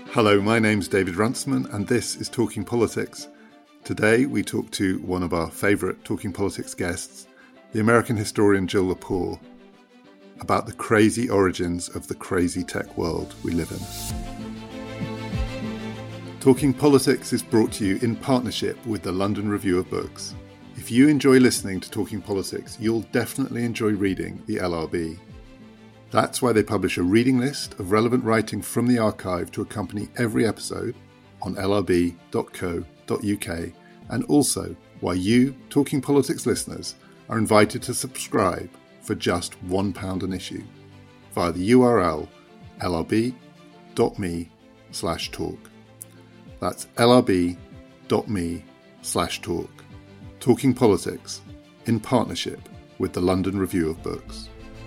Hello, my name's David Runciman, and this is Talking Politics. Today we talk to one of our favourite Talking Politics guests, the American historian Jill Lepore, about the crazy origins of the crazy tech world we live in. Talking Politics is brought to you in partnership with the London Review of Books. If you enjoy listening to Talking Politics, you'll definitely enjoy reading the LRB. That's why they publish a reading list of relevant writing from the archive to accompany every episode on lrb.co.uk, and also why you, Talking Politics listeners, are invited to subscribe for just £1 an issue via the URL lrb.me/talk. That's lrb.me/talk. Talking Politics in partnership with the London Review of Books.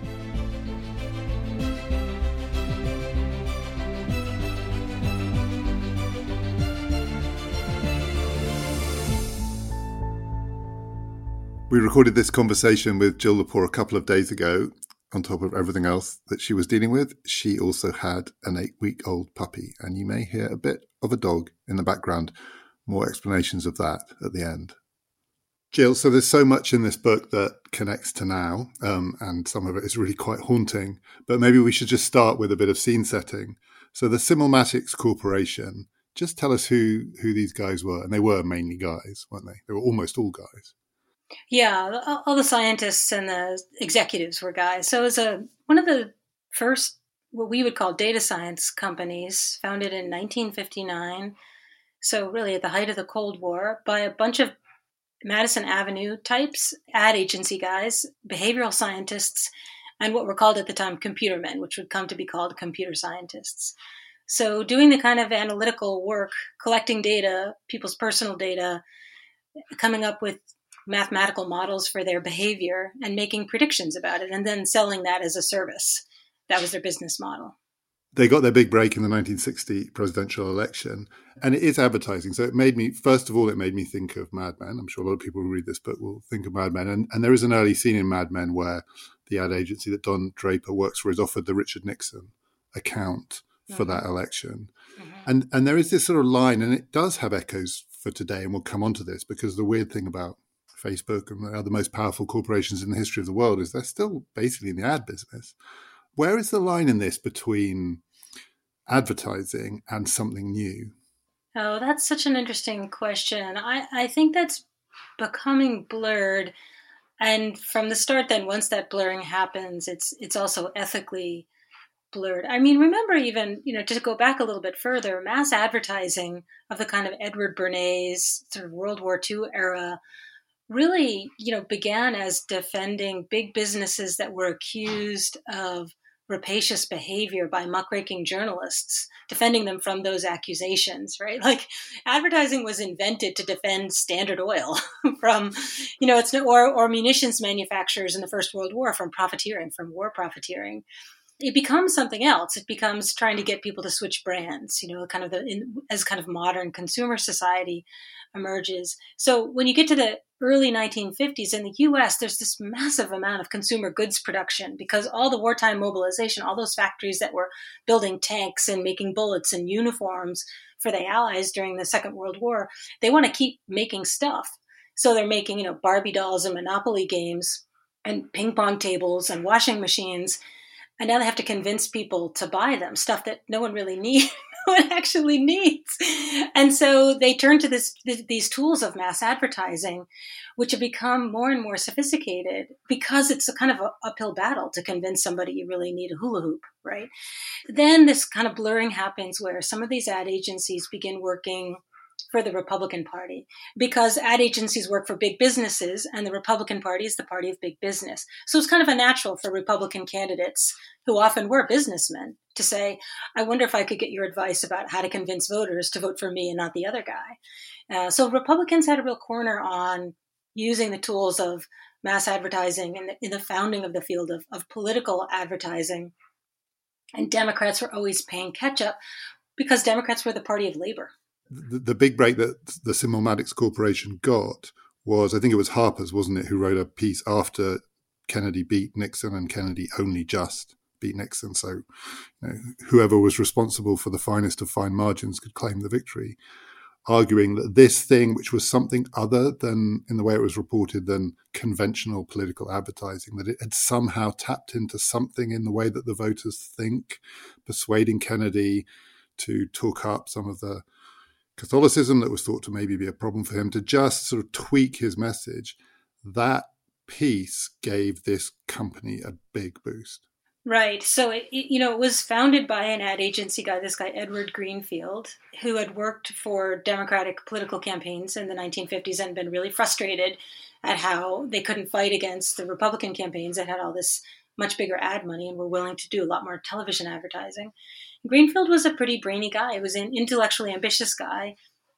We recorded this conversation with Jill Lepore a couple of days ago. On top of everything else that she was dealing with, she also had an 8-week-old puppy, and you may hear a bit of a dog in the background. More explanations of that at the end. Jill, so there's so much in this book that connects to now, and some of it is really quite haunting, but maybe we should just start with a bit of scene setting. So the Simulmatics Corporation, just tell us who these guys were, and they were mainly guys, weren't they? They were almost all guys. Yeah, all the scientists and the executives were guys. So it was one of the first, what we would call data science companies, founded in 1959. So really at the height of the Cold War, by a bunch of Madison Avenue types, ad agency guys, behavioral scientists, and what were called at the time computer men, which would come to be called computer scientists. So doing the kind of analytical work, collecting data, people's personal data, coming up with mathematical models for their behavior and making predictions about it, and then selling that as a service. That was their business model. They got their big break in the 1960 presidential election, and it is advertising. So it made me think of Mad Men. I'm sure a lot of people who read this book will think of Mad Men. And there is an early scene in Mad Men where the ad agency that Don Draper works for is offered the Richard Nixon account for that election. Mm-hmm. And there is this sort of line, and it does have echoes for today, and we'll come on to this, because the weird thing about Facebook and the other most powerful corporations in the history of the world is they're still basically in the ad business. Where is the line in this between advertising and something new? Oh, that's such an interesting question. I think that's becoming blurred. And from the start, then once that blurring happens, it's also ethically blurred. I mean, remember even, to go back a little bit further, mass advertising of the kind of Edward Bernays sort of World War II era really, began as defending big businesses that were accused of rapacious behavior by muckraking journalists, defending them from those accusations, right? Like advertising was invented to defend Standard Oil from, or munitions manufacturers in the First World War from profiteering, from war profiteering. It becomes something else. It becomes trying to get people to switch brands, as kind of modern consumer society emerges. So when you get to the early 1950s in the US, there's this massive amount of consumer goods production because all the wartime mobilization, all those factories that were building tanks and making bullets and uniforms for the Allies during the Second World War, they want to keep making stuff. So they're making, Barbie dolls and Monopoly games and ping pong tables and washing machines. And now they have to convince people to buy them, stuff that no one really needs. No one actually needs. And so they turn to these tools of mass advertising, which have become more and more sophisticated because it's a kind of an uphill battle to convince somebody you really need a hula hoop, right? Then this kind of blurring happens where some of these ad agencies begin working for the Republican Party because ad agencies work for big businesses and the Republican Party is the party of big business. So it's kind of a natural for Republican candidates who often were businessmen to say, I wonder if I could get your advice about how to convince voters to vote for me and not the other guy. So Republicans had a real corner on using the tools of mass advertising in the founding of the field of political advertising. And Democrats were always paying catch up because Democrats were the party of labor. The big break that the Simulmatics Corporation got was, I think it was Harper's, wasn't it, who wrote a piece after Kennedy beat Nixon and Kennedy only just beat Nixon. So whoever was responsible for the finest of fine margins could claim the victory, arguing that this thing, which was something other than, in the way it was reported, than conventional political advertising, that it had somehow tapped into something in the way that the voters think, persuading Kennedy to talk up some of the Catholicism that was thought to maybe be a problem for him, to just sort of tweak his message. That piece gave this company a big boost. Right. So, it was founded by an ad agency guy, this guy, Edward Greenfield, who had worked for Democratic political campaigns in the 1950s and been really frustrated at how they couldn't fight against the Republican campaigns that had all this much bigger ad money and were willing to do a lot more television advertising. Greenfield was a pretty brainy guy. He was an intellectually ambitious guy.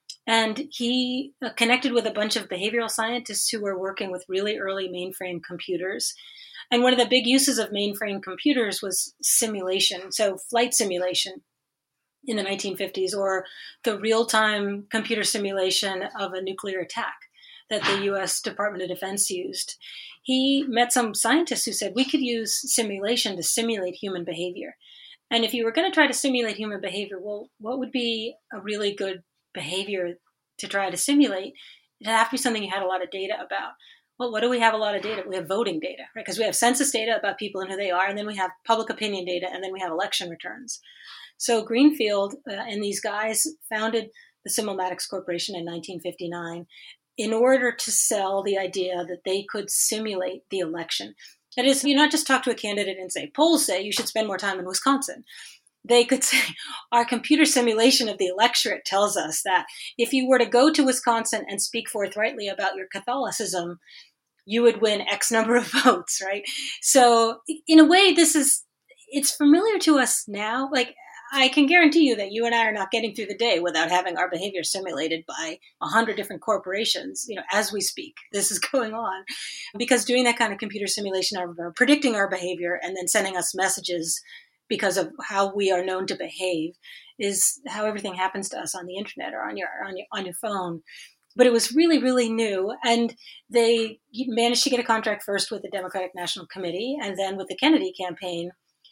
And he connected with a bunch of behavioral scientists who were working with really early mainframe computers. And one of the big uses of mainframe computers was simulation. So flight simulation in the 1950s, or the real-time computer simulation of a nuclear attack that the U.S. Department of Defense used. He met some scientists who said we could use simulation to simulate human behavior. And if you were going to try to simulate human behavior, well, what would be a really good behavior to try to simulate? It'd have to be something you had a lot of data about. Well, what do we have a lot of data? We have voting data, right? Because we have census data about people and who they are, and then we have public opinion data, and then we have election returns. So Greenfield and these guys founded the Simulmatics Corporation in 1959 in order to sell the idea that they could simulate the election. That is, you not just talk to a candidate and say, polls say you should spend more time in Wisconsin. They could say, our computer simulation of the electorate tells us that if you were to go to Wisconsin and speak forthrightly about your Catholicism, you would win X number of votes, right? So in a way, it's familiar to us now. Like, I can guarantee you that you and I are not getting through the day without having our behavior simulated by 100 different corporations, as we speak. This is going on because doing that kind of computer simulation of predicting our behavior and then sending us messages because of how we are known to behave is how everything happens to us on the internet or on your phone. But it was really, really new. And they managed to get a contract first with the Democratic National Committee and then with the Kennedy campaign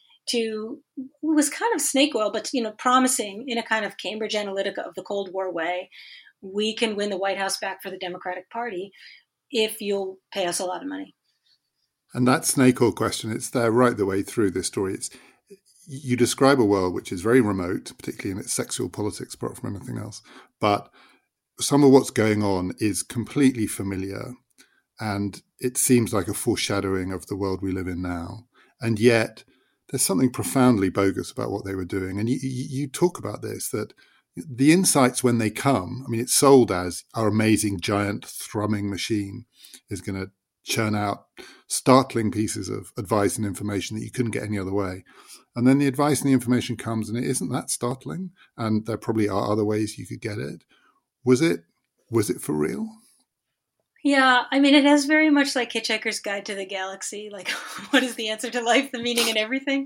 it was kind of snake oil, but, promising in a kind of Cambridge Analytica of the Cold War way, we can win the White House back for the Democratic Party if you'll pay us a lot of money. And that snake oil question, it's there right the way through this story. You describe a world which is very remote, particularly in its sexual politics, apart from anything else. But some of what's going on is completely familiar, and it seems like a foreshadowing of the world we live in now. And yet there's something profoundly bogus about what they were doing. And you talk about this, that the insights when they come, it's sold as our amazing giant thrumming machine is going to churn out startling pieces of advice and information that you couldn't get any other way. And then the advice and the information comes and it isn't that startling. And there probably are other ways you could get it. Was it for real? Yeah, it has very much like Hitchhiker's Guide to the Galaxy. Like, what is the answer to life, the meaning, and everything?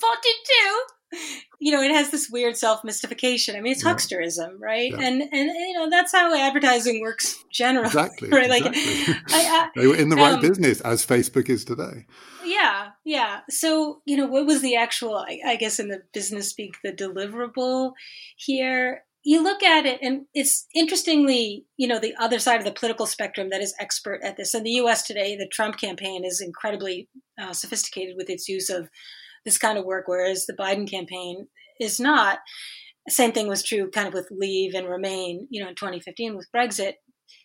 42! It has this weird self-mystification. It's hucksterism, right? Yeah. And that's how advertising works generally. Exactly. Right? Exactly. They were in the right business, as Facebook is today. Yeah. So, what was the actual, I guess in the business speak, the deliverable here? You look at it, and it's interestingly, the other side of the political spectrum that is expert at this. In the U.S. today, the Trump campaign is incredibly sophisticated with its use of this kind of work, whereas the Biden campaign is not. Same thing was true kind of with Leave and Remain, in 2015 with Brexit.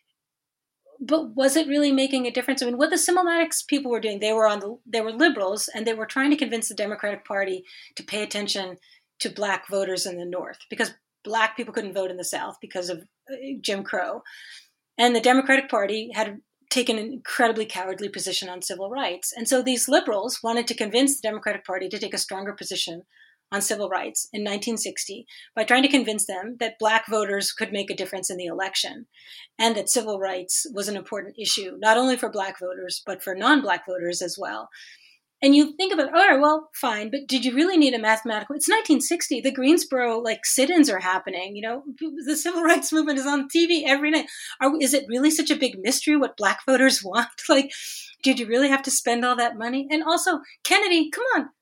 But was it really making a difference? What the Simulmatics people were doing, they were liberals, and they were trying to convince the Democratic Party to pay attention to Black voters in the North, because Black people couldn't vote in the South because of Jim Crow. And the Democratic Party had taken an incredibly cowardly position on civil rights. And so these liberals wanted to convince the Democratic Party to take a stronger position on civil rights in 1960 by trying to convince them that Black voters could make a difference in the election and that civil rights was an important issue, not only for Black voters, but for non-Black voters as well. And you think about, all right, well, fine, but did you really need a mathematical? It's 1960. The Greensboro sit-ins are happening. The civil rights movement is on TV every night. Is it really such a big mystery what Black voters want? Did you really have to spend all that money? And also, Kennedy, come on,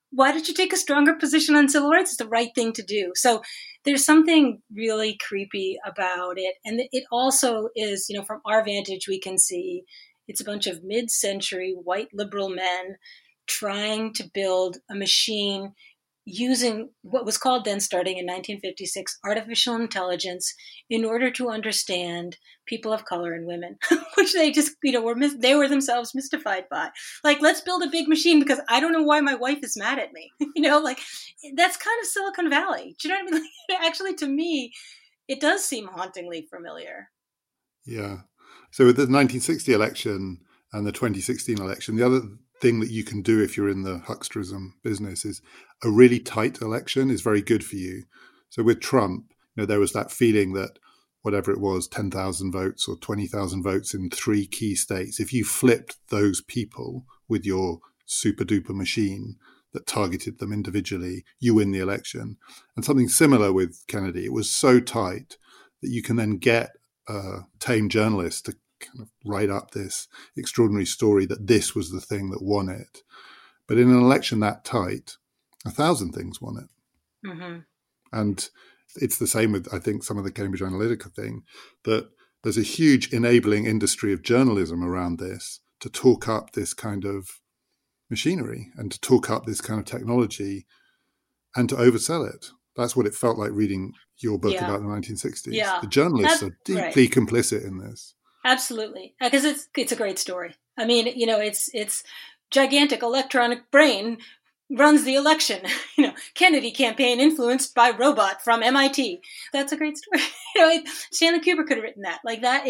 why did you take a stronger position on civil rights? It's the right thing to do. So there's something really creepy about it. And it also is, from our vantage, we can see it's a bunch of mid-century white liberal men trying to build a machine using what was called then, starting in 1956, artificial intelligence in order to understand people of color and women, which they just, they were themselves mystified by. Like, let's build a big machine because I don't know why my wife is mad at me. That's kind of Silicon Valley. Do you know what I mean? Actually, to me, it does seem hauntingly familiar. Yeah. So with the 1960 election and the 2016 election, the other thing that you can do if you're in the hucksterism business is a really tight election is very good for you. So with Trump, there was that feeling that whatever it was, 10,000 votes or 20,000 votes in 3 key states, if you flipped those people with your super duper machine that targeted them individually, you win the election. And something similar with Kennedy. It was so tight that you can then get a tame journalist to kind of write up this extraordinary story that this was the thing that won it. But in an election that tight, 1,000 things won it. Mm-hmm. And it's the same with, I think, some of the Cambridge Analytica thing, that there's a huge enabling industry of journalism around this to talk up this kind of machinery and to talk up this kind of technology and to oversell it. That's what it felt like reading your book about the 1960s. Yeah. The journalists are deeply complicit in this. Absolutely, because it's a great story. I mean, it's gigantic electronic brain runs the election. Kennedy campaign influenced by robot from MIT. That's a great story. Stanley Kubrick could have written that like that.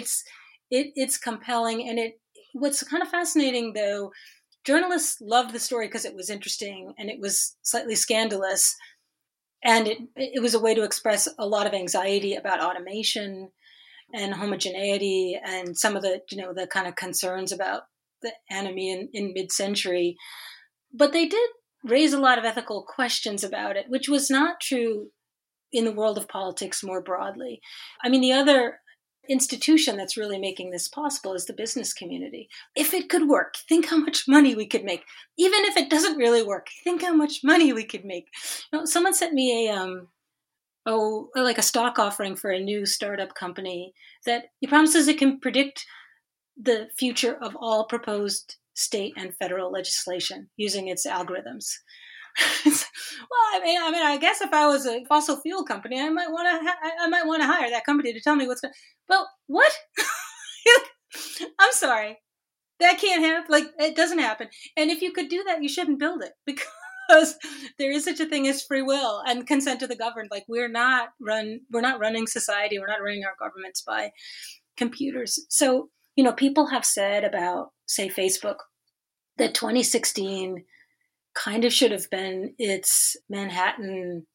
It's compelling, and what's kind of fascinating though, journalists loved the story because it was interesting and it was slightly scandalous, and it was a way to express a lot of anxiety about automation and homogeneity and some of the, the kind of concerns about the enemy in mid-century. But they did raise a lot of ethical questions about it, which was not true in the world of politics more broadly. I mean, the other institution that's really making this possible is the business community. If it could work, think how much money we could make. Even if it doesn't really work, think how much money we could make. Someone sent me like a stock offering for a new startup company that it promises it can predict the future of all proposed state and federal legislation using its algorithms. Well, I guess if I was a fossil fuel company, I might want to hire that company to tell me what's going. Well, what? I'm sorry, that can't happen. Like, it doesn't happen. And if you could do that, you shouldn't build it because there is such a thing as free will and consent to the governed. Like, we're not running society. We're not running our governments by computers. So, people have said about, say, Facebook, that 2016 kind of should have been its Manhattan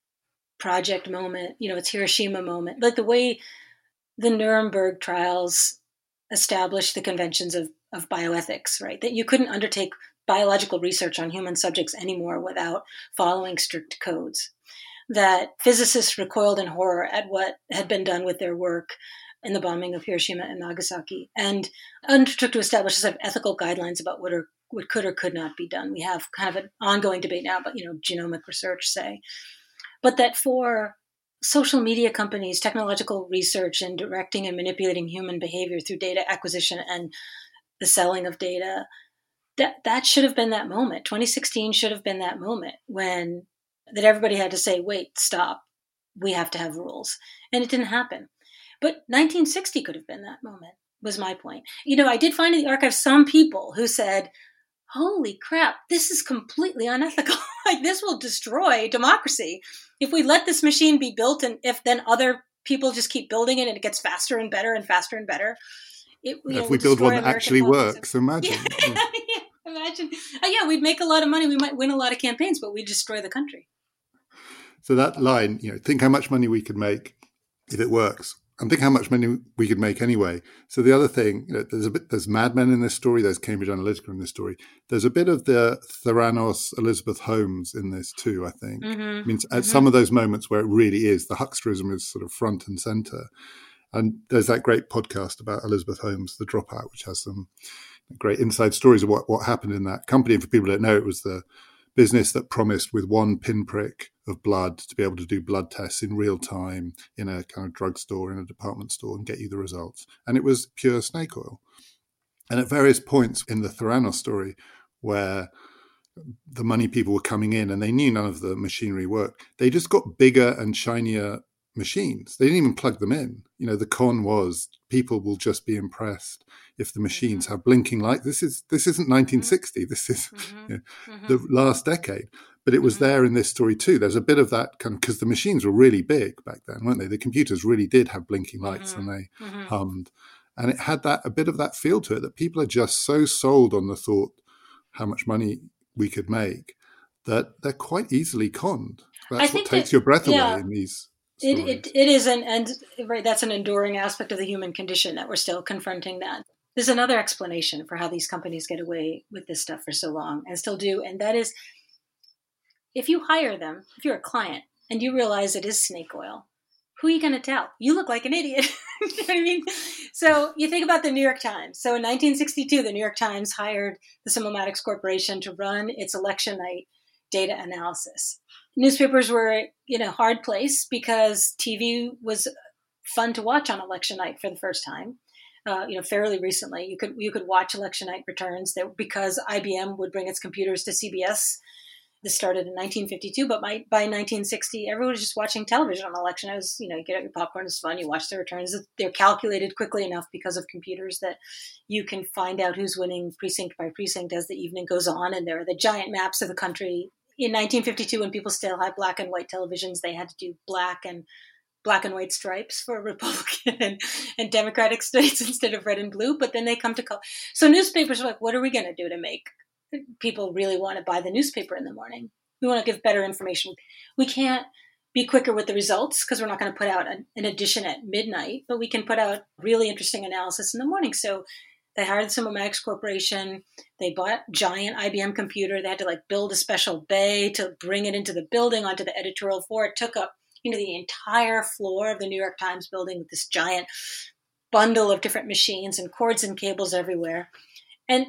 Project moment, its Hiroshima moment, like the way the Nuremberg trials established the conventions of bioethics, right? That you couldn't undertake biological research on human subjects anymore without following strict codes. That physicists recoiled in horror at what had been done with their work in the bombing of Hiroshima and Nagasaki, and undertook to establish a set of ethical guidelines about what could or could not be done. We have kind of an ongoing debate now about, genomic research, say. But that for social media companies, technological research and directing and manipulating human behavior through data acquisition and the selling of data, that should have been that moment. 2016 should have been that moment that everybody had to say, wait, stop, we have to have rules. And it didn't happen. But 1960 could have been that moment, was my point. I did find in the archive some people who said, holy crap, this is completely unethical. Like, this will destroy democracy. If we let this machine be built and if then other people just keep building it and it gets faster and better and faster and better. If we build one that actually works, imagine. Imagine. We'd make a lot of money. We might win a lot of campaigns, but we'd destroy the country. So that line, think how much money we could make if it works. And think how much money we could make anyway. So the other thing, there's Mad Men in this story, there's Cambridge Analytica in this story. There's a bit of the Theranos Elizabeth Holmes in this too, I think. Mm-hmm. I mean, at some of those moments where it really is, the hucksterism is sort of front and center. And there's that great podcast about Elizabeth Holmes, The Dropout, which has some great inside stories of what happened in that company. And for people who don't know, it was the business that promised with one pinprick of blood to be able to do blood tests in real time in a kind of drugstore, in a department store, and get you the results. And it was pure snake oil. And at various points in the Theranos story, where the money people were coming in and they knew none of the machinery worked, they just got bigger and shinier machines. They didn't even plug them in. The con was people will just be impressed if the machines have blinking lights. This isn't 1960. This is the last decade. But it was there in this story too. There's a bit of that kind of, because the machines were really big back then, weren't they? The computers really did have blinking lights and they hummed. And it had a bit of that feel to it, that people are just so sold on the thought how much money we could make that they're quite easily conned. That's what takes your breath away in these stories. It is, and right, that's an enduring aspect of the human condition that we're still confronting that. There's another explanation for how these companies get away with this stuff for so long and still do, and that is, if you hire them, if you're a client and you realize it is snake oil, who are you going to tell? You look like an idiot. You know what I mean? So you think about the New York Times. So in 1962, the New York Times hired the Simulmatics Corporation to run its election night data analysis. Newspapers were in a hard place because TV was fun to watch on election night for the first time. Fairly recently, you could watch election night returns because IBM would bring its computers to CBS. This started in 1952, but by 1960, everyone was just watching television on election. It was, you get out your popcorn, it's fun, you watch the returns. They're calculated quickly enough because of computers that you can find out who's winning precinct by precinct as the evening goes on. And there are the giant maps of the country. In 1952, when people still had black and white televisions, they had to do black and white stripes for Republican and Democratic states instead of red and blue. But then they come to color. So newspapers are like, what are we going to do to make people really want to buy the newspaper in the morning? We want to give better information. We can't be quicker with the results because we're not going to put out an edition at midnight, but we can put out really interesting analysis in the morning. So they hired the Simulmatics Corporation. They bought a giant IBM computer. They had to build a special bay to bring it into the building onto the editorial floor. It took up the entire floor of the New York Times building with this giant bundle of different machines and cords and cables everywhere. And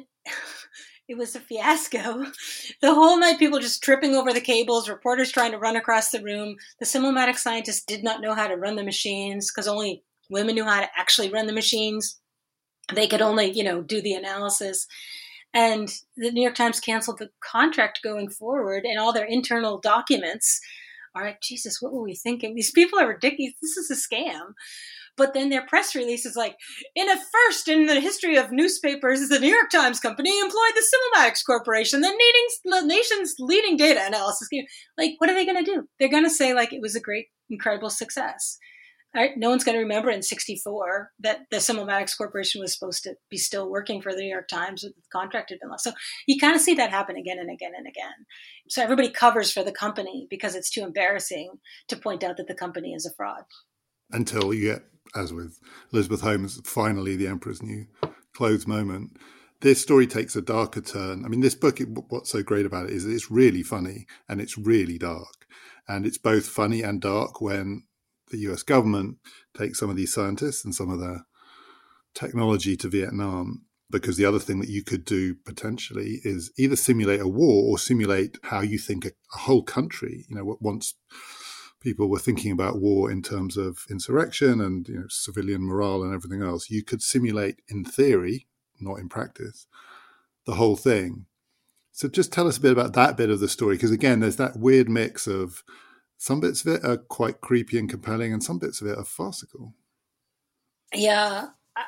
it was a fiasco. The whole night, people just tripping over the cables, reporters trying to run across the room. The Simulmatics scientists did not know how to run the machines because only women knew how to actually run the machines. They could only, do the analysis. And the New York Times canceled the contract going forward, and all their internal documents are like, Jesus, what were we thinking? These people are ridiculous. This is a scam. But then their press release is like, in a first in the history of newspapers, the New York Times Company employed the Simulmatics Corporation, the nation's leading data analysis. What are they going to do? They're going to say, it was a great, incredible success. Right? No one's going to remember in 1964 that the Simulmatics Corporation was supposed to be still working for the New York Times with the contract had been lost. So you kind of see that happen again and again and again. So everybody covers for the company because it's too embarrassing to point out that the company is a fraud. Until you get, as with Elizabeth Holmes, finally the Emperor's New Clothes moment. This story takes a darker turn. I mean, this book, what's so great about it is it's really funny and it's really dark. And it's both funny and dark when the US government takes some of these scientists and some of their technology to Vietnam, because the other thing that you could do potentially is either simulate a war or simulate how you think a whole country, once people were thinking about war in terms of insurrection and civilian morale and everything else, you could simulate in theory, not in practice, the whole thing. So just tell us a bit about that bit of the story, because again, there's that weird mix of some bits of it are quite creepy and compelling, and some bits of it are farcical. Yeah,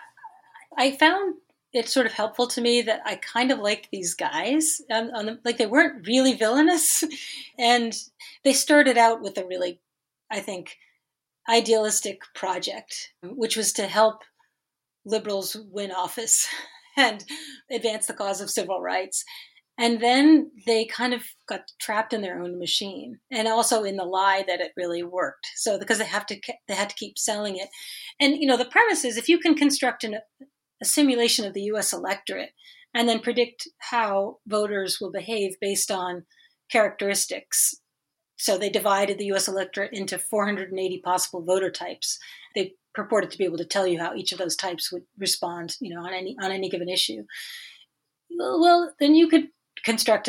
I found it sort of helpful to me that I kind of liked these guys. They weren't really villainous, and they started out with a really, I think, idealistic project, which was to help liberals win office and advance the cause of civil rights. And then they kind of got trapped in their own machine, and also in the lie that it really worked. So because they had to keep selling it. And, the premise is if you can construct a simulation of the U.S. electorate and then predict how voters will behave based on characteristics. So they divided the U.S. electorate into 480 possible voter types. They purported to be able to tell you how each of those types would respond, on any given issue. Well, then you could construct a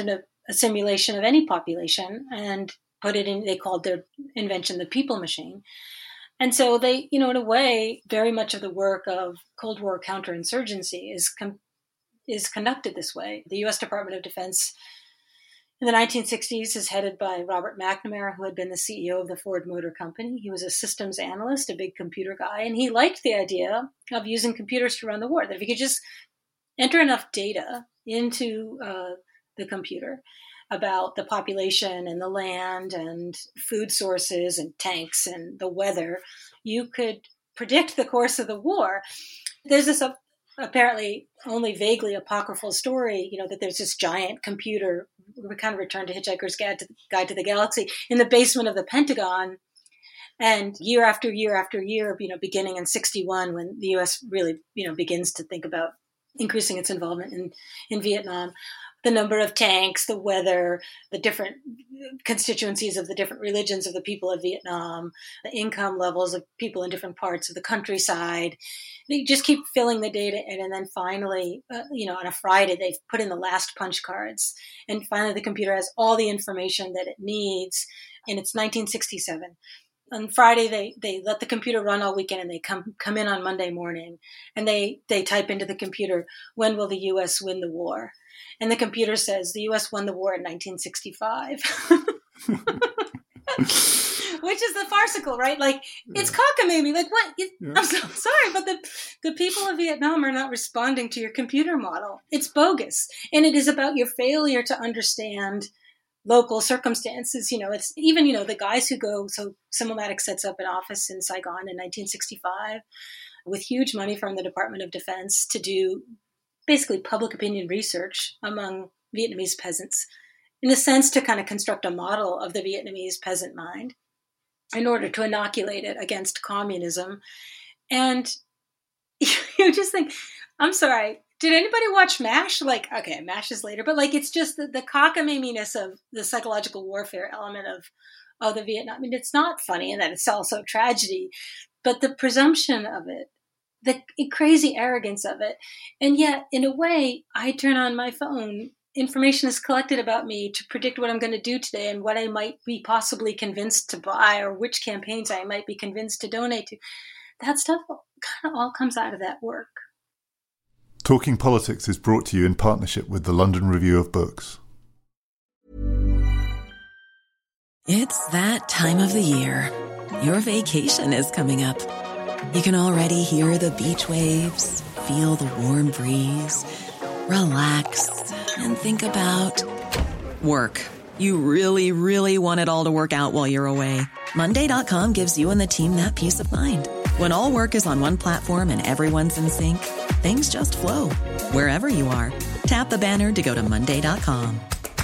a simulation of any population and put it in, they called their invention the people machine. And so they, in a way, very much of the work of Cold War counterinsurgency is conducted this way. The U.S. Department of Defense in the 1960s is headed by Robert McNamara, who had been the CEO of the Ford Motor Company. He was a systems analyst, a big computer guy, and he liked the idea of using computers to run the war, that if you could just enter enough data into the computer about the population and the land and food sources and tanks and the weather, you could predict the course of the war. There's this apparently only vaguely apocryphal story, that there's this giant computer, we kind of return to Hitchhiker's Guide to the Galaxy, in the basement of the Pentagon. And year after year after year, beginning in 1961, when the U.S. really, begins to think about increasing its involvement in Vietnam, the number of tanks, the weather, the different constituencies of the different religions of the people of Vietnam, the income levels of people in different parts of the countryside. They just keep filling the data in. And then finally, on a Friday, they've put in the last punch cards. And finally, the computer has all the information that it needs. And it's 1967. On Friday, they let the computer run all weekend, and they come in on Monday morning, and they type into the computer, when will the U.S. win the war? And the computer says the U.S. won the war in 1965, which is the farcical, right? Like, it's cockamamie. Like, what? I'm so sorry, but the people of Vietnam are not responding to your computer model. It's bogus. And it is about your failure to understand local circumstances. It's even, the guys who go, so Simomatic sets up an office in Saigon in 1965 with huge money from the Department of Defense to do basically public opinion research among Vietnamese peasants, in a sense to kind of construct a model of the Vietnamese peasant mind in order to inoculate it against communism. And you just think, I'm sorry, did anybody watch MASH? Like, okay, MASH is later, but like, it's just the cockamaminess of the psychological warfare element of the Vietnam. I mean, it's not funny in that it's also tragedy, but the presumption of it, the crazy arrogance of it. And yet, in a way, I turn on my phone, information is collected about me to predict what I'm going to do today and what I might be possibly convinced to buy or which campaigns I might be convinced to donate to. That stuff kind of all comes out of that work. Talking Politics is brought to you in partnership with the London Review of Books. It's that time of the year. Your vacation is coming up. You can already hear the beach waves, feel the warm breeze, relax, and think about work. You really, really want it all to work out while you're away. Monday.com gives you and the team that peace of mind. When all work is on one platform and everyone's in sync, things just flow. Wherever you are, tap the banner to go to Monday.com.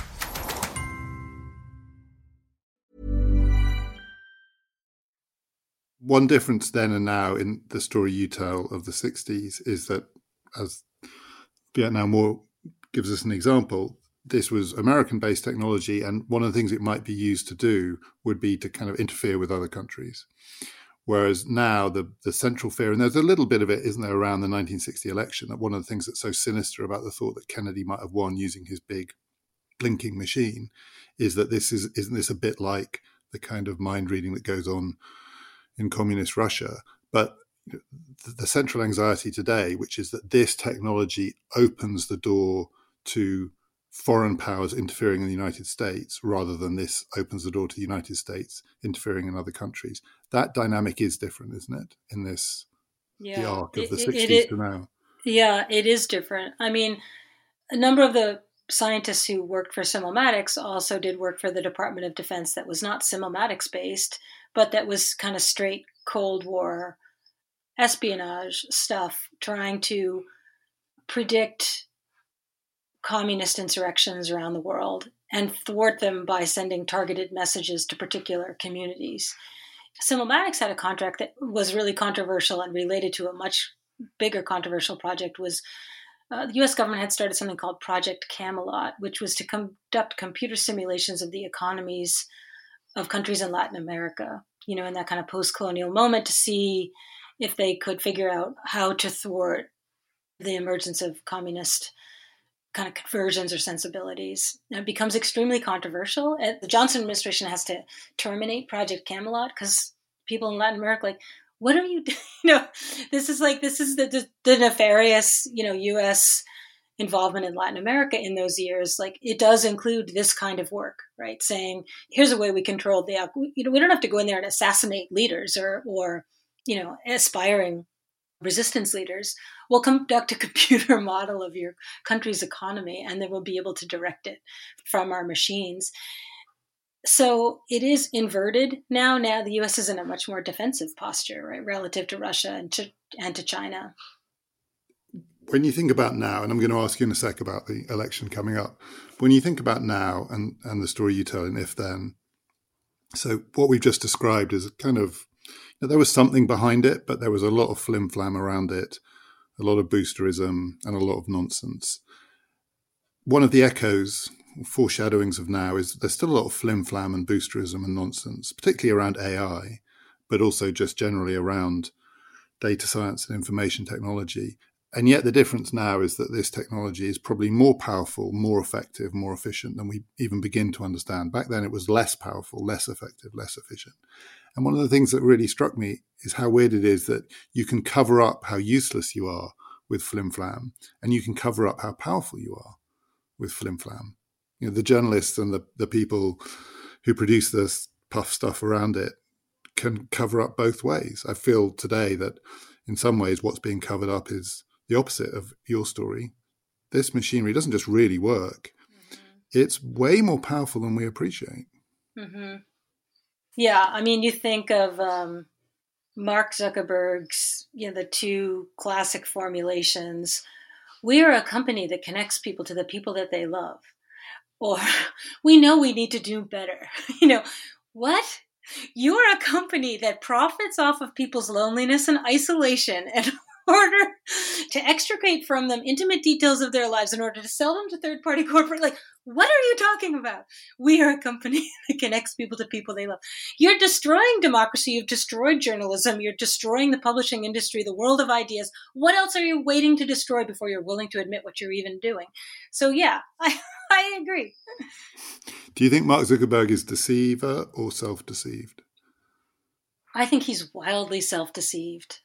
One difference then and now in the story you tell of the 60s is that, as Vietnam War gives us an example, this was American-based technology, and one of the things it might be used to do would be to kind of interfere with other countries. Whereas now the central fear, and there's a little bit of it, isn't there, around the 1960 election, that one of the things that's so sinister about the thought that Kennedy might have won using his big blinking machine is that isn't this a bit like the kind of mind reading that goes on in communist Russia? But the central anxiety today, which is that this technology opens the door to foreign powers interfering in the United States rather than this opens the door to the United States interfering in other countries. That dynamic is different, isn't it, in this, the arc of the 60s to now? Yeah, it is different. I mean, a number of the scientists who worked for Simulmatics also did work for the Department of Defense that was not Simulmatics based, but that was kind of straight Cold War espionage stuff, trying to predict communist insurrections around the world and thwart them by sending targeted messages to particular communities. Simulmatics had a contract that was really controversial and related to a much bigger controversial project. Was the U.S. government had started something called Project Camelot, which was to conduct computer simulations of the economies of countries in Latin America, in that kind of post-colonial moment, to see if they could figure out how to thwart the emergence of communist kind of conversions or sensibilities. It becomes extremely controversial. The Johnson administration has to terminate Project Camelot because people in Latin America are like, what are you doing? This is the nefarious, U.S. involvement in Latin America in those years. Like, it does include this kind of work, right? Saying, here's a way we control we don't have to go in there and assassinate leaders or aspiring resistance leaders. We'll conduct a computer model of your country's economy, and then we'll be able to direct it from our machines. So it is inverted now. Now the U.S. is in a much more defensive posture, right, relative to Russia and to China. When you think about now, and I'm going to ask you in a sec about the election coming up, when you think about now and the story you tell in If Then, so what we've just described is kind of, there was something behind it, but there was a lot of flim-flam around it, a lot of boosterism and a lot of nonsense. One of the echoes, foreshadowings of now, is there's still a lot of flim-flam and boosterism and nonsense, particularly around AI, but also just generally around data science and information technology. And yet the difference now is that this technology is probably more powerful, more effective, more efficient than we even begin to understand. Back then it was less powerful, less effective, less efficient. And one of the things that really struck me is how weird it is that you can cover up how useless you are with flim-flam, and you can cover up how powerful you are with flim-flam. The journalists and the people who produce this puff stuff around it can cover up both ways. I feel today that in some ways what's being covered up is the opposite of your story. This machinery doesn't just really work. Mm-hmm. It's way more powerful than we appreciate. Mm-hmm. Yeah, I mean, you think of Mark Zuckerberg's, the two classic formulations. We are a company that connects people to the people that they love. Or we know we need to do better. What? You're a company that profits off of people's loneliness and isolation and order to extricate from them intimate details of their lives in order to sell them to third-party corporate. Like, what are you talking about? We are a company that connects people to people they love. You're destroying democracy. You've destroyed journalism. You're destroying the publishing industry, the world of ideas. What else are you waiting to destroy before you're willing to admit what you're even doing? So yeah, I agree. Do you think Mark Zuckerberg is deceiver or self-deceived? I think he's wildly self-deceived.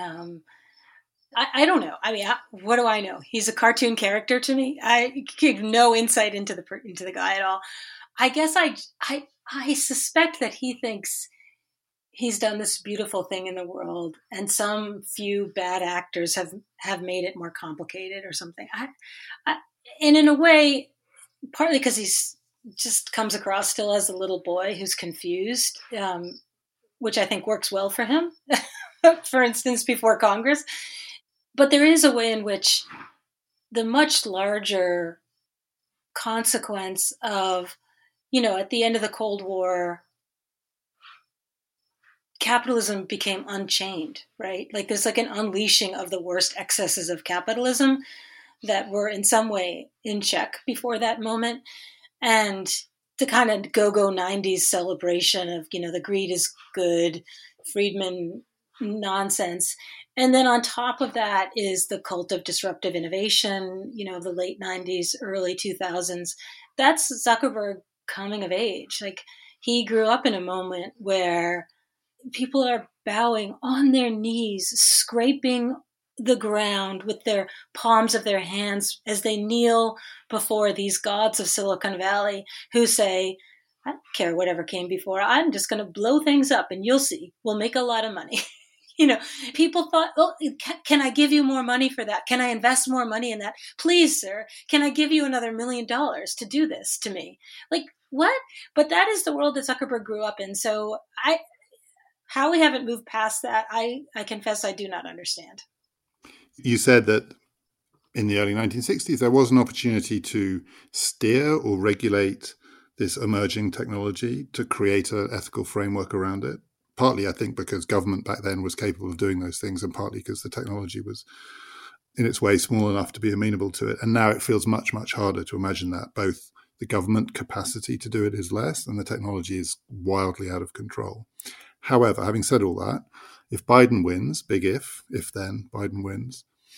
I don't know. I mean, what do I know? He's a cartoon character to me. I have no insight into the guy at all. I guess I suspect that he thinks he's done this beautiful thing in the world, and some few bad actors have made it more complicated or something. And in a way, partly because he's just comes across still as a little boy who's confused, which I think works well for him. For instance, before Congress. But there is a way in which the much larger consequence of, at the end of the Cold War, capitalism became unchained, right? Like there's like an unleashing of the worst excesses of capitalism that were in some way in check before that moment. And the kind of go-go 90s celebration of, the greed is good, Friedman nonsense. And then on top of that is the cult of disruptive innovation, the late 90s, early 2000s. That's Zuckerberg coming of age. Like, he grew up in a moment where people are bowing on their knees, scraping the ground with their palms of their hands as they kneel before these gods of Silicon Valley who say, I don't care whatever came before. I'm just going to blow things up and you'll see. We'll make a lot of money. People thought, oh, can I give you more money for that? Can I invest more money in that? Please, sir, can I give you another $1 million to do this to me? Like, what? But that is the world that Zuckerberg grew up in. So how we haven't moved past that, I confess I do not understand. You said that in the early 1960s, there was an opportunity to steer or regulate this emerging technology, to create an ethical framework around it. Partly, I think, because government back then was capable of doing those things, and partly because the technology was in its way small enough to be amenable to it. And now it feels much, much harder to imagine that. Both the government capacity to do it is less, and the technology is wildly out of control. However, having said all that, if Biden wins, big if then Biden wins,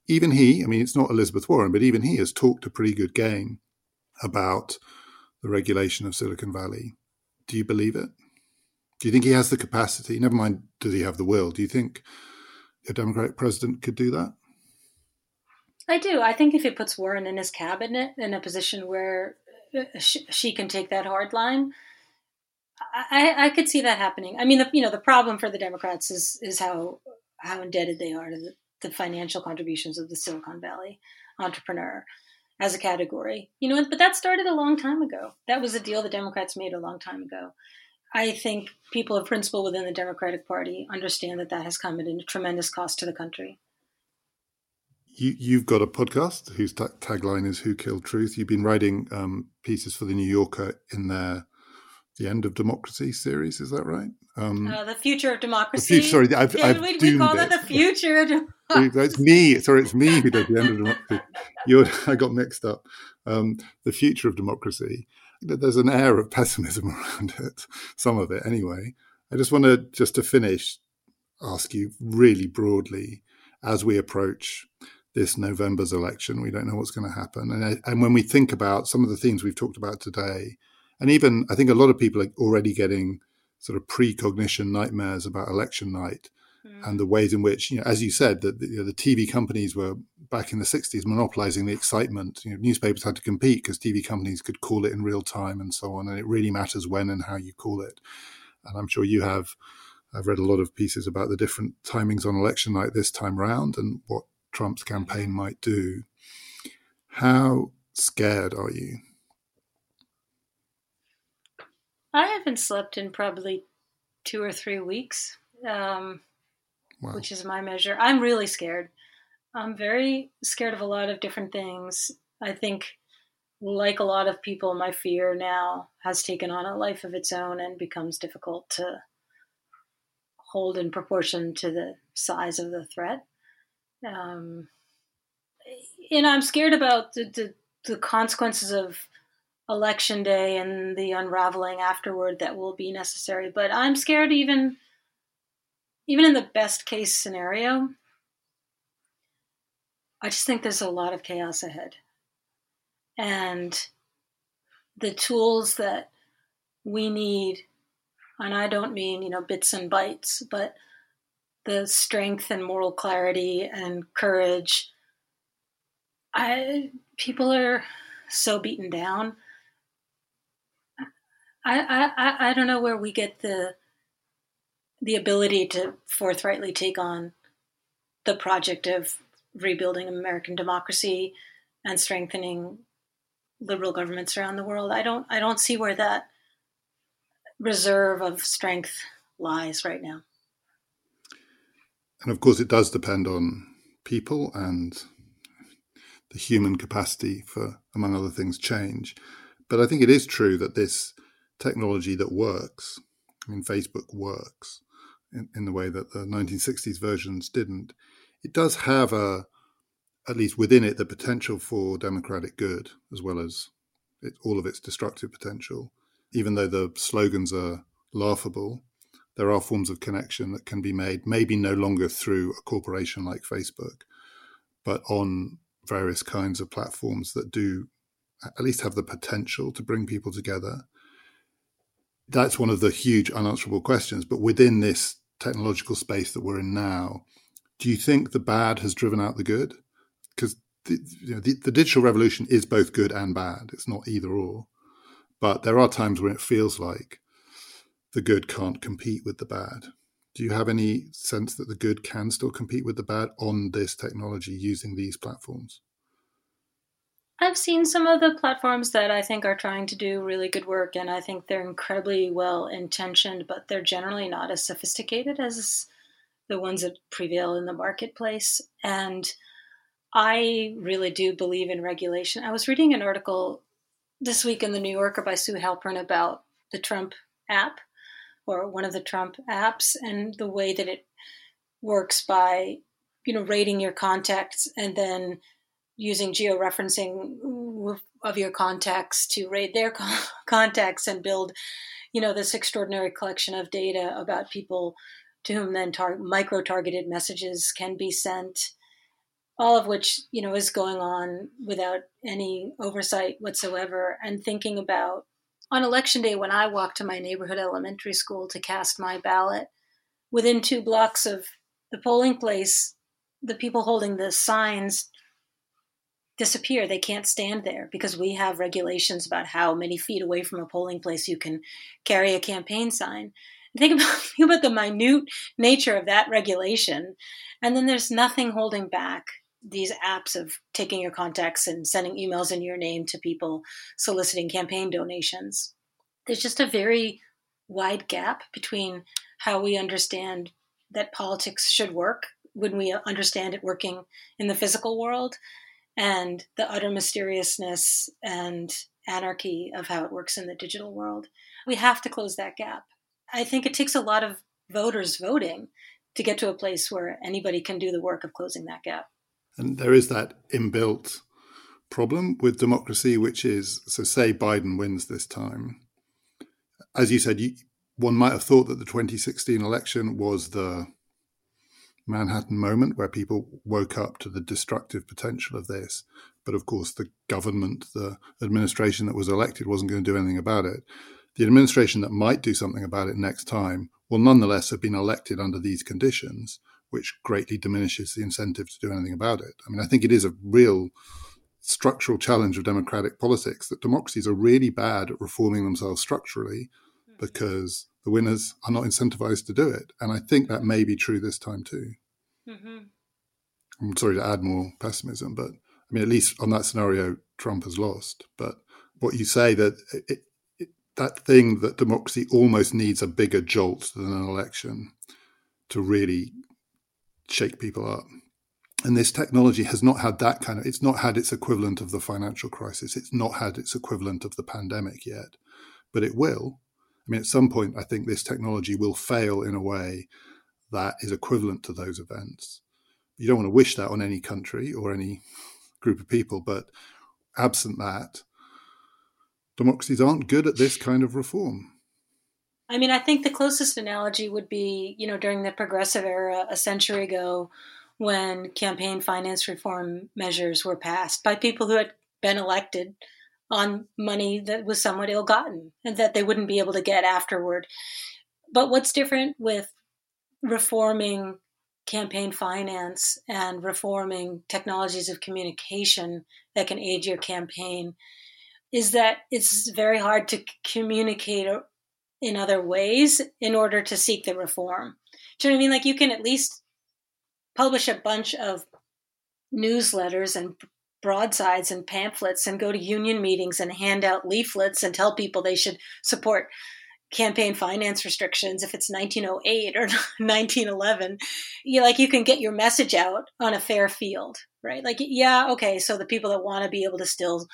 even he, I mean, it's not Elizabeth Warren, but even he has talked a pretty good game about the regulation of Silicon Valley. Do you believe it? Do you think he has the capacity? Never mind, does he have the will? Do you think a Democratic president could do that? I do. I think if he puts Warren in his cabinet in a position where she can take that hard line, I could see that happening. I mean, the problem for the Democrats is how indebted they are to the financial contributions of the Silicon Valley entrepreneur as a category. But that started a long time ago. That was a deal the Democrats made a long time ago. I think people of principle within the Democratic Party understand that has come at a tremendous cost to the country. You've got a podcast whose tagline is "Who Killed Truth." You've been writing pieces for the New Yorker in their "The End of Democracy" series. Is that right? The Future of Democracy. Sorry, we call that the Future of Democracy. It's me. Sorry, it's me who does The End of Democracy. I got mixed up. The Future of Democracy. There's an air of pessimism around it, some of it anyway. I just want to finish, ask you really broadly, as we approach this November's election, we don't know what's going to happen. And when we think about some of the themes we've talked about today, and even I think a lot of people are already getting sort of precognition nightmares about election night and the ways in which, as you said, that the TV companies were back in the 60s monopolizing the excitement. Newspapers had to compete because TV companies could call it in real time and so on. And it really matters when and how you call it. And I'm sure you have. I've read a lot of pieces about the different timings on election night this time round and what Trump's campaign might do. How scared are you? I haven't slept in probably 2 or 3 weeks, Wow. which is my measure. I'm really scared. I'm very scared of a lot of different things. I think, like a lot of people, my fear now has taken on a life of its own and becomes difficult to hold in proportion to the size of the threat. I'm scared about the consequences of Election Day and the unraveling afterward that will be necessary. But I'm scared even in the best case scenario. I just think there's a lot of chaos ahead. And the tools that we need, and I don't mean, bits and bytes, but the strength and moral clarity and courage. People are so beaten down. I don't know where we get the ability to forthrightly take on the project of rebuilding American democracy and strengthening liberal governments around the world. I don't see where that reserve of strength lies right now. And of course, it does depend on people and the human capacity for, among other things, change. But I think it is true that this technology that works, Facebook works in the way that the 1960s versions didn't. It does have at least within it, the potential for democratic good, as well as all of its destructive potential. Even though the slogans are laughable, there are forms of connection that can be made, maybe no longer through a corporation like Facebook, but on various kinds of platforms that do at least have the potential to bring people together. That's one of the huge unanswerable questions. But within this technological space that we're in now, do you think the bad has driven out the good? Because the digital revolution is both good and bad. It's not either or. But there are times when it feels like the good can't compete with the bad. Do you have any sense that the good can still compete with the bad on this technology using these platforms? I've seen some of the platforms that I think are trying to do really good work, and I think they're incredibly well-intentioned, but they're generally not as sophisticated as the ones that prevail in the marketplace. And I really do believe in regulation. I was reading an article this week in the New Yorker by Sue Halpern about the Trump app, or one of the Trump apps, and the way that it works by, rating your contacts and then using georeferencing of your contacts to rate their contacts and build, this extraordinary collection of data about people to whom then micro-targeted messages can be sent. all of which, is going on without any oversight whatsoever. And thinking about on election day, when I walked to my neighborhood elementary school to cast my ballot, within 2 blocks of the polling place, the people holding the signs disappear. They can't stand there because we have regulations about how many feet away from a polling place you can carry a campaign sign. Think about the minute nature of that regulation. And then there's nothing holding back these apps of taking your contacts and sending emails in your name to people soliciting campaign donations. There's just a very wide gap between how we understand that politics should work when we understand it working in the physical world and the utter mysteriousness and anarchy of how it works in the digital world. We have to close that gap. I think it takes a lot of voters voting to get to a place where anybody can do the work of closing that gap. And there is that inbuilt problem with democracy, which is, so say Biden wins this time. As you said, one might have thought that the 2016 election was the Manhattan moment where people woke up to the destructive potential of this. But of course, the government, the administration that was elected wasn't going to do anything about it. The administration that might do something about it next time will nonetheless have been elected under these conditions, which greatly diminishes the incentive to do anything about it. I mean, I think it is a real structural challenge of democratic politics that democracies are really bad at reforming themselves structurally because the winners are not incentivized to do it. And I think that may be true this time too. Mm-hmm. I'm sorry to add more pessimism, but I mean, at least on that scenario, Trump has lost. But what you say that that thing that democracy almost needs a bigger jolt than an election to really shake people up. And this technology has not had that kind of, it's not had its equivalent of the financial crisis. It's not had its equivalent of the pandemic yet, but it will. I mean, at some point, I think this technology will fail in a way that is equivalent to those events. You don't want to wish that on any country or any group of people, but absent that, democracies aren't good at this kind of reform. I mean, I think the closest analogy would be, during the progressive era a century ago when campaign finance reform measures were passed by people who had been elected on money that was somewhat ill-gotten and that they wouldn't be able to get afterward. But what's different with reforming campaign finance and reforming technologies of communication that can aid your campaign is that it's very hard to communicate in other ways in order to seek the reform. Do you know what I mean? Like, you can at least publish a bunch of newsletters and broadsides and pamphlets and go to union meetings and hand out leaflets and tell people they should support campaign finance restrictions if it's 1908 or 1911. You can get your message out on a fair field, right? Like, yeah, okay, so the people that want to be able to still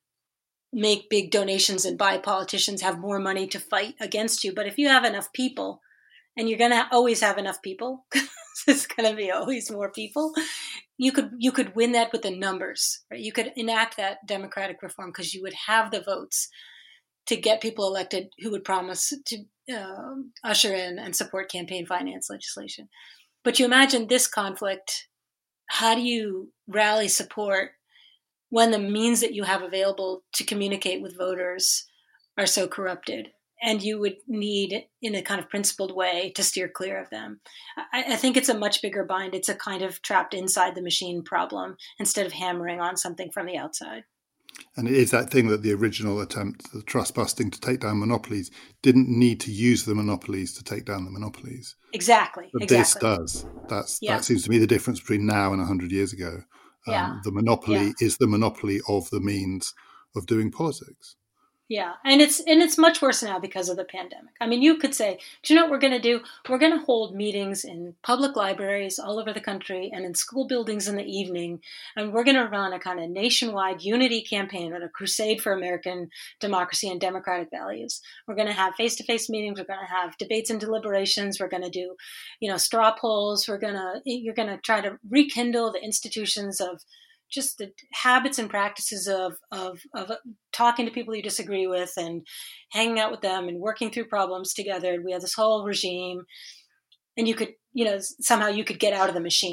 make big donations and buy politicians have more money to fight against you. But if you have enough people, and you're going to always have enough people, it's going to be always more people, you could win that with the numbers, right? You could enact that democratic reform because you would have the votes to get people elected who would promise to usher in and support campaign finance legislation. But you imagine this conflict, how do you rally support when the means that you have available to communicate with voters are so corrupted? And you would need, in a kind of principled way, to steer clear of them. I think it's a much bigger bind. It's a kind of trapped inside the machine problem instead of hammering on something from the outside. And it is that thing that the original attempt, the trust busting to take down monopolies, didn't need to use the monopolies to take down the monopolies. Exactly. But this does. That seems to me the difference between now and 100 years ago. The monopoly is the monopoly of the means of doing politics. Yeah, and it's much worse now because of the pandemic. I mean, you could say, do you know what we're going to do? We're going to hold meetings in public libraries all over the country and in school buildings in the evening, and we're going to run a kind of nationwide unity campaign and a crusade for American democracy and democratic values. We're going to have face-to-face meetings. We're going to have debates and deliberations. We're going to do, straw polls. You're going to try to rekindle the institutions of just the habits and practices of talking to people you disagree with and hanging out with them and working through problems together. We have this whole regime, and you could, somehow you could get out of the machine.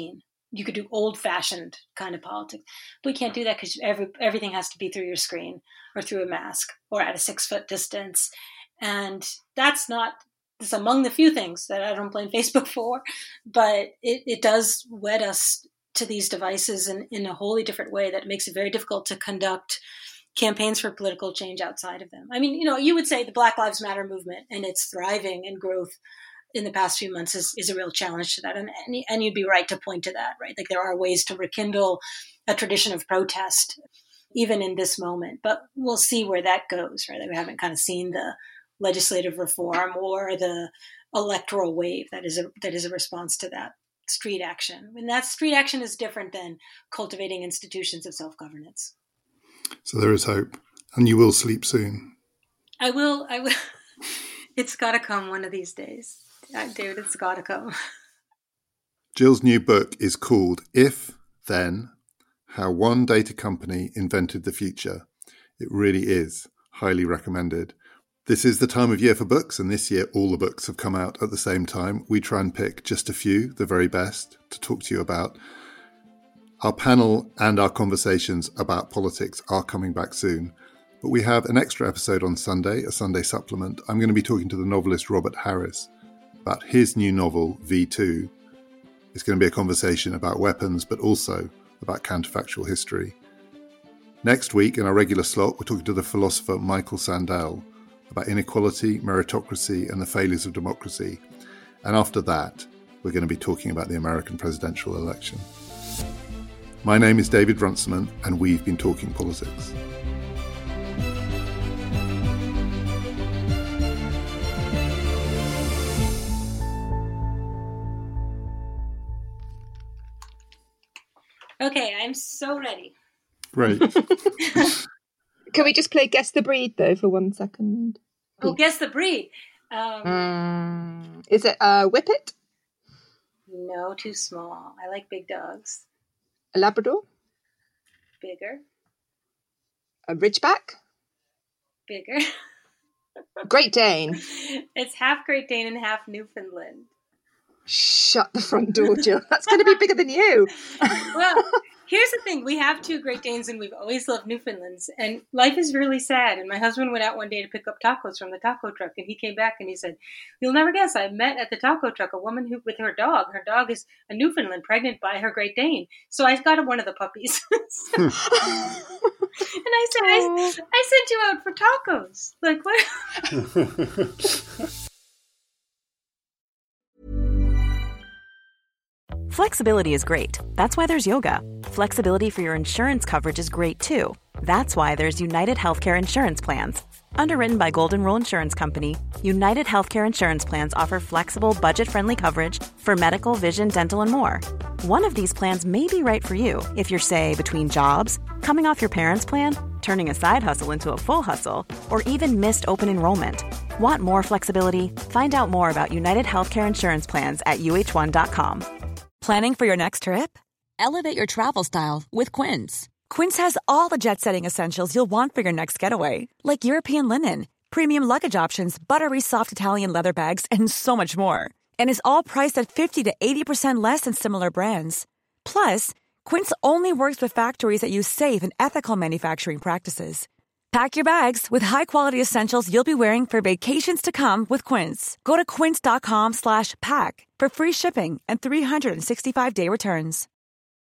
you could do old-fashioned kind of politics. But we can't do that because everything has to be through your screen or through a mask or at a 6-foot distance. And that's among the few things that I don't blame Facebook for, but it does wed us to these devices in a wholly different way that makes it very difficult to conduct campaigns for political change outside of them. I mean, you would say the Black Lives Matter movement and its thriving and growth in the past few months is a real challenge to that. And you'd be right to point to that, right? Like there are ways to rekindle a tradition of protest, even in this moment, but we'll see where that goes, right? Like we haven't kind of seen the legislative reform or the electoral wave that is a response to that street action. And that street action is different than cultivating institutions of self-governance. So there is hope, and you will sleep soon. I will. It's got to come one of these days. David, it's got to come. Jill's new book is called If, Then, How One Data Company Invented the Future. It really is highly recommended. This is the time of year for books, and this year all the books have come out at the same time. We try and pick just a few, the very best, to talk to you about. Our panel and our conversations about politics are coming back soon, but we have an extra episode on Sunday, a Sunday supplement. I'm going to be talking to the novelist Robert Harris about his new novel, V2. It's going to be a conversation about weapons, but also about counterfactual history. Next week, in our regular slot, we're talking to the philosopher Michael Sandel about inequality, meritocracy, and the failures of democracy. And after that, we're going to be talking about the American presidential election. My name is David Runciman, and we've been talking politics. Okay, I'm so ready. Great. Can we just play Guess the Breed, though, for 1 second? Oh, Guess the Breed. Is it a Whippet? No, too small. I like big dogs. A Labrador? Bigger. A Ridgeback? Bigger. Great Dane? It's half Great Dane and half Newfoundland. Shut the front door, Jill. That's going to be bigger than you. Well, here's the thing. We have 2 Great Danes and we've always loved Newfoundlands. And life is really sad. And my husband went out one day to pick up tacos from the taco truck. And he came back and he said, "You'll never guess, I met at the taco truck a woman who with her dog. Her dog is a Newfoundland pregnant by her Great Dane. So I got one of the puppies." And I said, I sent you out for tacos. Like, what? Flexibility is great. That's why there's yoga. Flexibility for your insurance coverage is great too. That's why there's United Healthcare Insurance Plans. Underwritten by Golden Rule Insurance Company, United Healthcare Insurance Plans offer flexible, budget-friendly coverage for medical, vision, dental, and more. One of these plans may be right for you if you're, say, between jobs, coming off your parents' plan, turning a side hustle into a full hustle, or even missed open enrollment. Want more flexibility? Find out more about United Healthcare Insurance Plans at uh1.com. Planning for your next trip? Elevate your travel style with Quince. Quince has all the jet-setting essentials you'll want for your next getaway, like European linen, premium luggage options, buttery soft Italian leather bags, and so much more. And is all priced at 50 to 80% less than similar brands. Plus, Quince only works with factories that use safe and ethical manufacturing practices. Pack your bags with high-quality essentials you'll be wearing for vacations to come with Quince. Go to quince.com/pack for free shipping and 365-day returns.